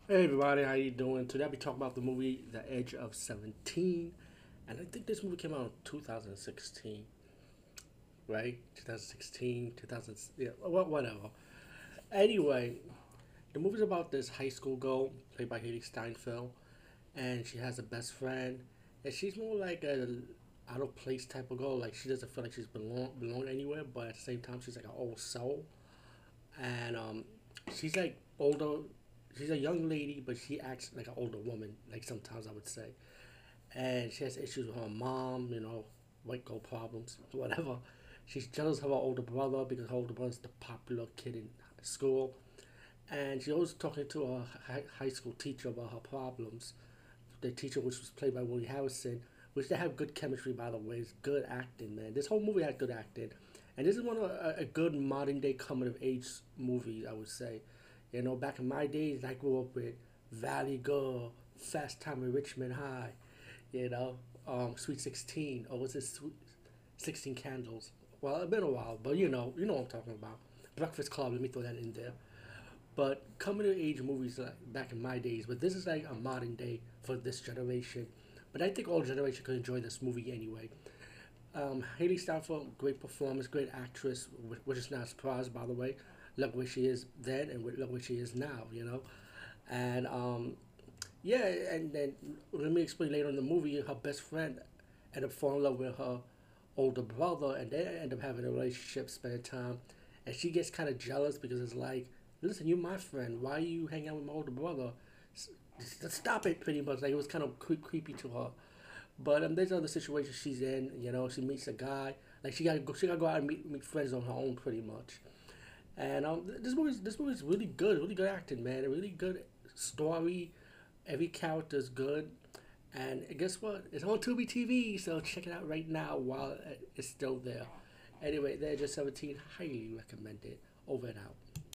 Hey everybody, how you doing? Today I'll be talking about the movie The Edge of 17. And I think this movie came out in 2016, right? 2016, 2000, yeah, whatever. Anyway, the movie's about this high school girl played by Haley Steinfeld, and she has a best friend, and she's more like a out of place type of girl. Like she doesn't feel like she's belong anywhere, but at the same time she's like an old soul, and she's like older. She's a young lady, but she acts like an older woman. Like sometimes I would say, and she has issues with her mom. White girl problems, whatever. She's jealous of her older brother because her older brother's the popular kid in school, and she always talking to her high school teacher about her problems. The teacher, which was played by Woody Harrelson, which they have good chemistry, by the way. It's good acting, man. This whole movie had good acting, and this is one of a good modern day coming of age movie, I would say. Back in my days, I grew up with Valley Girl, Fast Time in Richmond High, you know, Sweet 16, or was it Sweet 16 Candles? Well, it's been a while, but you know what I'm talking about. Breakfast Club, let me throw that in there. But coming of age movies like back in my days, but this is like a modern day for this generation. But I think all generation could enjoy this movie anyway. Haley Steinfeld, great performance, great actress, which is not a surprise, by the way. Look where she is then, and look where she is now. And yeah, and then let me explain later in the movie, her best friend ended up falling in love with her older brother, and they end up having a relationship, spending time, and she gets kind of jealous because it's like, listen, you're my friend. Why are you hanging out with my older brother? Stop it, pretty much. Like it was kind of creepy to her. But there's other situations she's in. She meets a guy. Like she got to go out and meet friends on her own, pretty much. And this movie's really good, really good acting, man. A really good story. Every character's good. And guess what? It's on Tubi TV, so check it out right now while it's still there. Anyway, they're just 17. Highly recommended. Over and out.